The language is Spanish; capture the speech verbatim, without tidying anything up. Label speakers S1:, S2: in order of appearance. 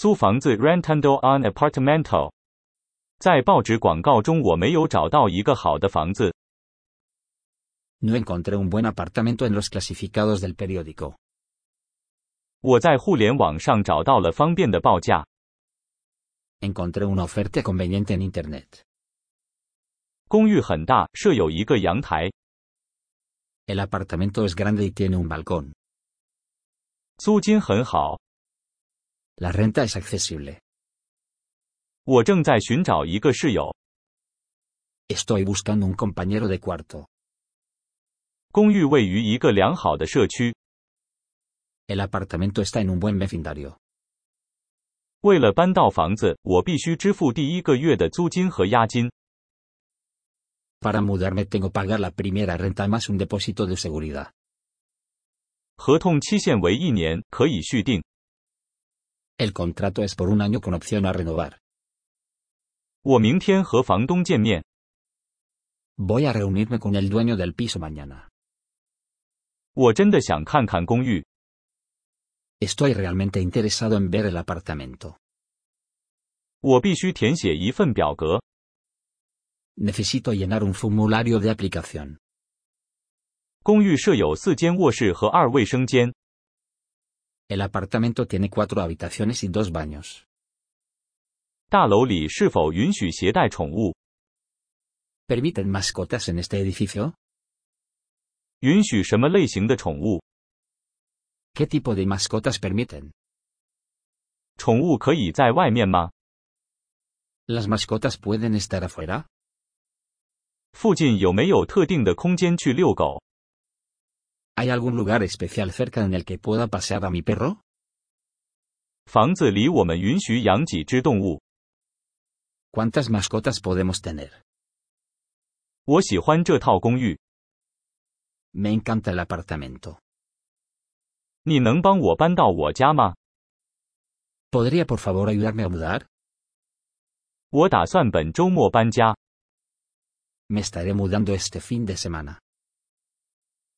S1: 租房子 rentando un apartamento。在报纸广告中我没有找到一个好的房子。
S2: No encontré un buen apartamento en los clasificados del periódico.
S1: 我在互联网上找到了方便的报价。
S2: Encontré una oferta conveniente en internet.
S1: 公寓很大，设有一个阳台。
S2: El apartamento es grande y tiene un balcón.
S1: 租金很好。
S2: La renta es accesible.
S1: 我正在寻找一个室友。
S2: Estoy buscando un compañero de cuarto.
S1: 公寓位于一个良好的社区。
S2: El apartamento está en un buen vecindario.
S1: 为了搬到房子，我必须支付第一个月的租金和押金。
S2: Para mudarme tengo que pagar la primera renta más un depósito de seguridad.
S1: 合同期限为一年，可以续订。
S2: El contrato es por un año con opción a renovar.
S1: 我明天和房东见面。
S2: Voy a reunirme con el dueño del piso mañana.
S1: 我真的想看看公寓。
S2: Estoy realmente interesado en ver el apartamento.
S1: 我必须填写一份表格。
S2: Necesito llenar un formulario de aplicación.
S1: 公寓设有四间卧室和二卫生间。
S2: El apartamento tiene cuatro habitaciones y dos baños.
S1: 大楼里是否允许携带宠物？
S2: ¿Permiten mascotas en este edificio?
S1: 允许什么类型的宠物？
S2: ¿Qué tipo de mascotas permiten?
S1: 宠物可以在外面吗？
S2: ¿Las mascotas pueden estar afuera?
S1: 附近有没有特定的空间去遛狗？
S2: ¿Hay algún lugar especial cerca en el que pueda pasear a mi perro?
S1: 房子里我们允许养几只动物。
S2: ¿Cuántas mascotas podemos tener?
S1: 我喜欢这套公寓。
S2: Me encanta el apartamento.
S1: 你能帮我搬到我家吗？
S2: ¿Podría por favor ayudarme a mudar?
S1: 我打算本周末搬家。
S2: Me estaré mudando este fin de semana.